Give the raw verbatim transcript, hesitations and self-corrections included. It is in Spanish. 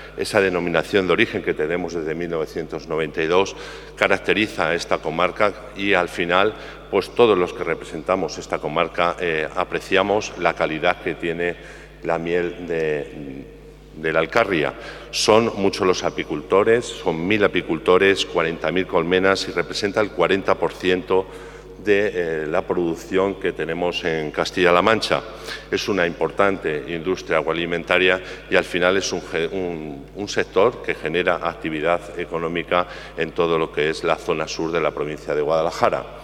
esa denominación de origen que tenemos desde mil novecientos noventa y dos, caracteriza a esta comarca y al final pues todos los que representamos esta comarca eh, apreciamos la calidad que tiene la miel de, de la Alcarria. Son muchos los apicultores, son mil apicultores, cuarenta mil colmenas y representa el cuarenta por ciento de eh, la producción que tenemos en Castilla-La Mancha. Es una importante industria agroalimentaria y al final es un, un, un sector que genera actividad económica en todo lo que es la zona sur de la provincia de Guadalajara.